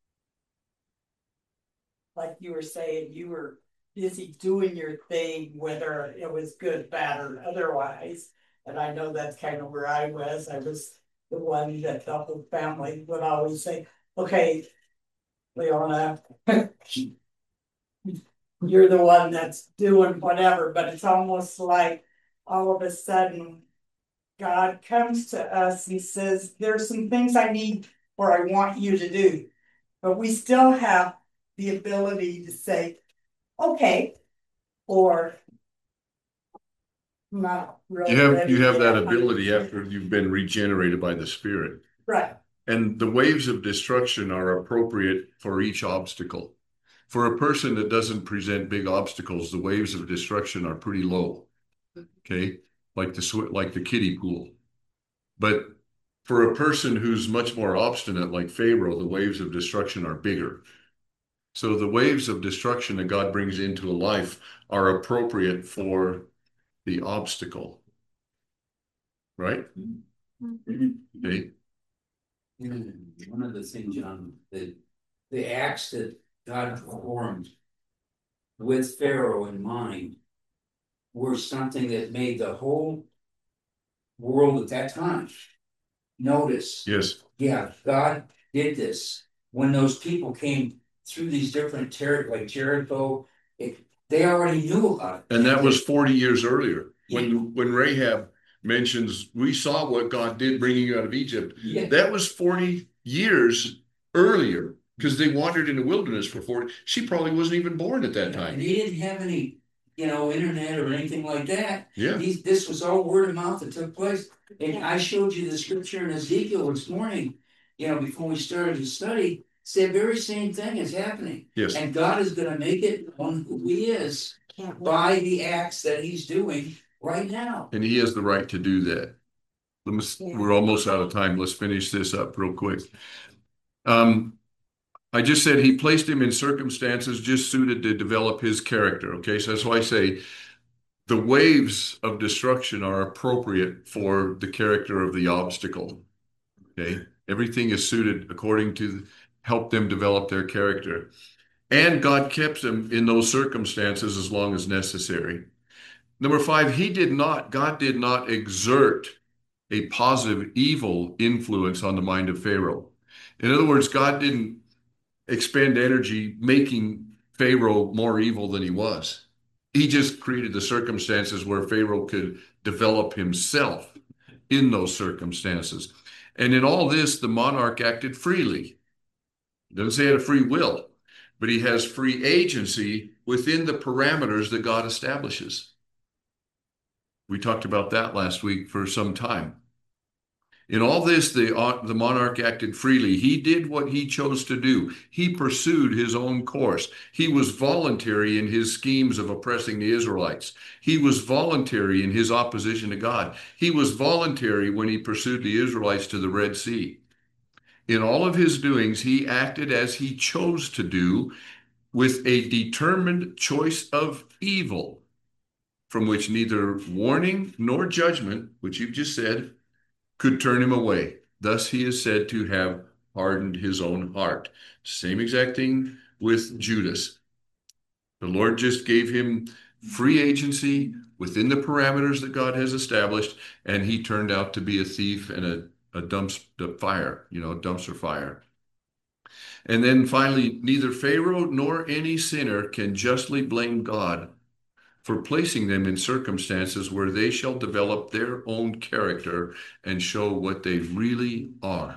like you were saying, you were busy doing your thing, whether it was good, bad, or otherwise. And I know that's kind of where I was. I was the one that the whole family would always say, okay, Leona, you're the one that's doing whatever. But it's almost like all of a sudden God comes to us and says, there's some things I need or I want you to do. But we still have the ability to say, okay, or not really. You have that ability after you've been regenerated by the Spirit. Right. And the waves of destruction are appropriate for each obstacle. For a person that doesn't present big obstacles, the waves of destruction are pretty low. Okay, like the kiddie pool. But for a person who's much more obstinate, like Pharaoh, the waves of destruction are bigger. So the waves of destruction that God brings into a life are appropriate for the obstacle. Right? Okay. One of the things, John, the acts that God performed with Pharaoh in mind were something that made the whole world at that time notice. Yes. Yeah, God did this. When those people came through these different territories, like Jericho, they already knew about it. And that was 40 years earlier. When Rahab mentions, we saw what God did bringing you out of Egypt. Yeah. That was 40 years earlier, because they wandered in the wilderness for 40. She probably wasn't even born at that time. And he didn't have any, internet or anything like that. Yeah. This was all word of mouth that took place. And I showed you the scripture in Ezekiel this morning, before we started to study. It's the very same thing is happening. Yes. And God is going to make it known who he is by the acts that he's doing right now. And he has the right to do that. We're almost out of time. Let's finish this up real quick. I just said he placed him in circumstances just suited to develop his character. Okay, so that's why I say the waves of destruction are appropriate for the character of the obstacle. Okay, everything is suited according to help them develop their character. And God kept them in those circumstances as long as necessary. Number 5, God did not exert a positive evil influence on the mind of Pharaoh. In other words, God didn't expend energy making Pharaoh more evil than he was. He just created the circumstances where Pharaoh could develop himself in those circumstances. And in all this, the monarch acted freely. It doesn't say he had a free will, but he has free agency within the parameters that God establishes. We talked about that last week for some time. In all this, the monarch acted freely. He did what he chose to do. He pursued his own course. He was voluntary in his schemes of oppressing the Israelites. He was voluntary in his opposition to God. He was voluntary when he pursued the Israelites to the Red Sea. In all of his doings, he acted as he chose to do, with a determined choice of evil, from which neither warning nor judgment, which you've just said, could turn him away. Thus he is said to have hardened his own heart. Same exact thing with Judas. The Lord just gave him free agency within the parameters that God has established, and he turned out to be a thief and a dumpster fire. And then finally, neither Pharaoh nor any sinner can justly blame God for placing them in circumstances where they shall develop their own character and show what they really are.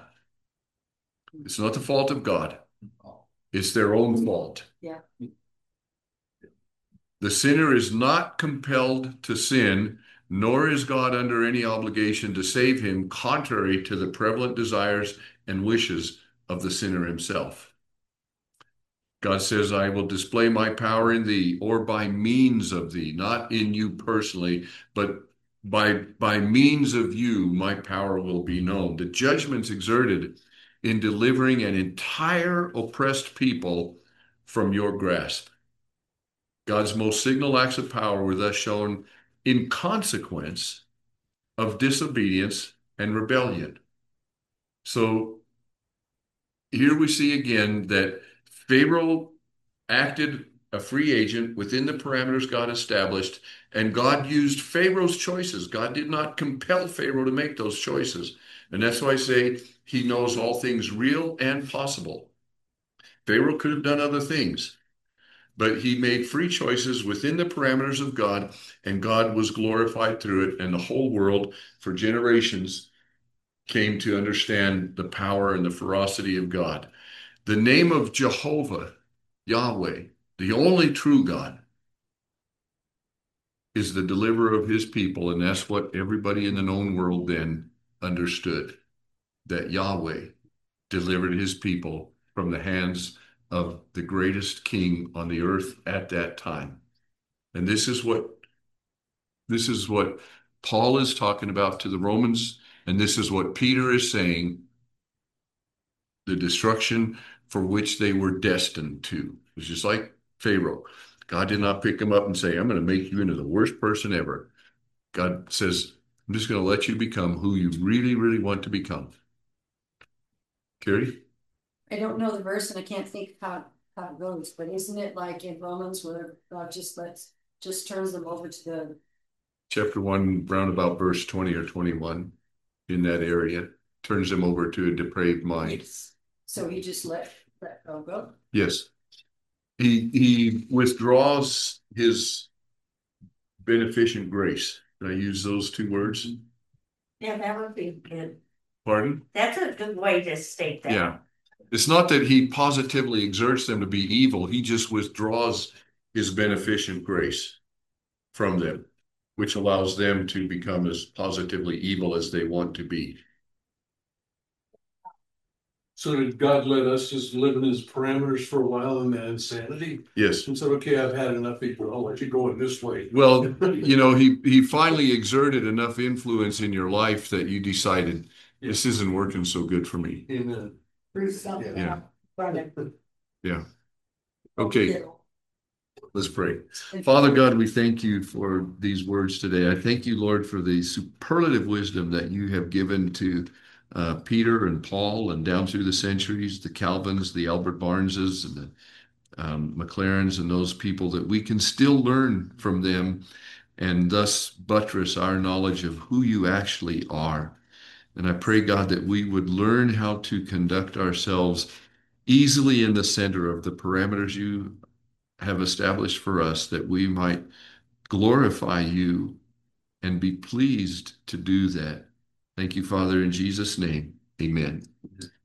It's not the fault of God. It's their own fault. Yeah. The sinner is not compelled to sin, nor is God under any obligation to save him, contrary to the prevalent desires and wishes of the sinner himself. God says, I will display my power in thee, or by means of thee, not in you personally, but by means of you, my power will be known. The judgments exerted in delivering an entire oppressed people from your grasp. God's most signal acts of power were thus shown in consequence of disobedience and rebellion. So here we see again that Pharaoh acted a free agent within the parameters God established, and God used Pharaoh's choices. God did not compel Pharaoh to make those choices. And that's why I say he knows all things real and possible. Pharaoh could have done other things, but he made free choices within the parameters of God, and God was glorified through it, and the whole world for generations came to understand the power and the ferocity of God. The name of Jehovah, Yahweh, the only true God, is the deliverer of his people, and that's what everybody in the known world then understood, that Yahweh delivered his people from the hands of the greatest king on the earth at that time. And this is what Paul is talking about to the Romans, and this is what Peter is saying, the destruction for which they were destined to. It's just like Pharaoh. God did not pick him up and say, I'm going to make you into the worst person ever. God says, I'm just going to let you become who you really, really want to become. Carrie? I don't know the verse and I can't think how it goes, but isn't it like in Romans where God just turns them over to the Chapter 1, round about verse 20 or 21, in that area, turns them over to a depraved mind. So he just let God go? Yes. He withdraws his beneficent grace. Did I use those two words? Yeah, that would be good. Pardon? That's a good way to state that. Yeah. It's not that he positively exerts them to be evil. He just withdraws his beneficent grace from them, which allows them to become as positively evil as they want to be. So did God let us just live in his parameters for a while in that insanity? Yes. And said, okay, I've had enough people. I'll let you go in this way. Well, he finally exerted enough influence in your life that you decided this isn't working so good for me. Amen. Bruce, something. Yeah. Right. Yeah. Okay. Let's pray. Father God, we thank you for these words today. I thank you, Lord, for the superlative wisdom that you have given to Peter and Paul and down through the centuries, the Calvins, the Albert Barneses, and the McLarens, and those people, that we can still learn from them and thus buttress our knowledge of who you actually are. And I pray, God, that we would learn how to conduct ourselves easily in the center of the parameters you have established for us, that we might glorify you and be pleased to do that. Thank you, Father, in Jesus' name. Amen.